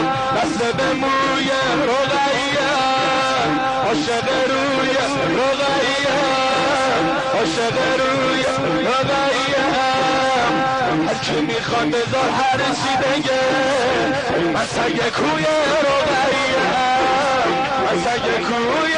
دست به موی رقیه عاشق روی رقیه عاشق روی رقیه هرکی میخواد بذار هر چی بگه من سگ کوی رقیه من سگ کوی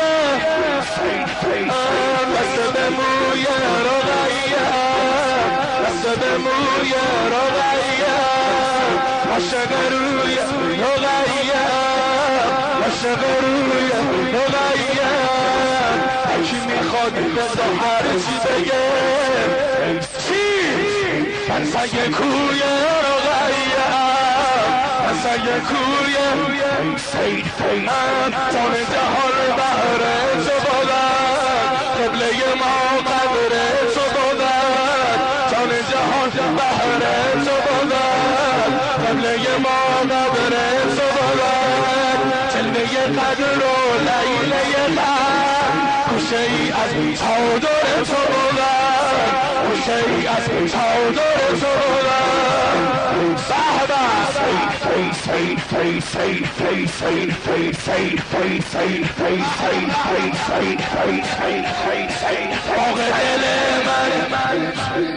دست به موی رقیه دست به موی رقیه عاشق روی رقیه عاشق روی رقیه هرکی میخواد بذار هر چی بگه چی؟ من سگ کوی رقیه من سگ کوی من جان جهان بهر تو بودن قبله ما قبر تو بودن جان جهان بهر تو بودن قبله ما قبر تو بودن جلوه قدر و لیله قدر گوشه ای از چادر تو بودن گوشه ای از چادر تو بودن باغ دل من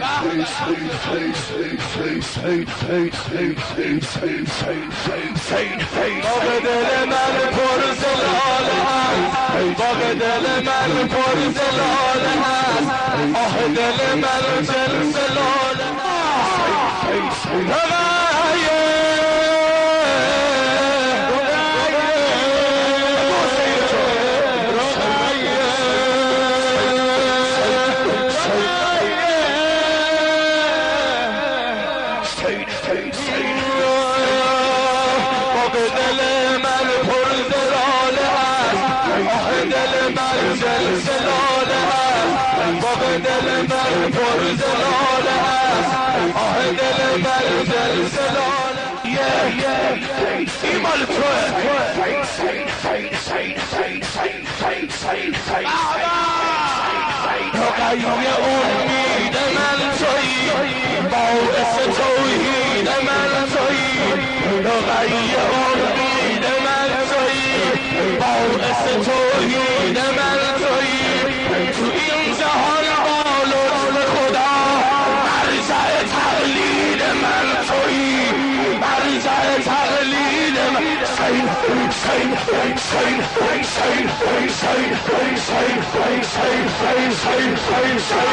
باغ دل من پر زلاله هست باغ دل من پر زلاله هست آه دل من دل زلاله دل من پر زلاله هست آه دل من دل زلاله این مال توه رقیه امید من تویی باعث توحید من تویی رقیه امید من تویی باعث توحید من تویی تو این جهان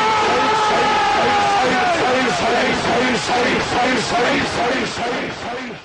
Say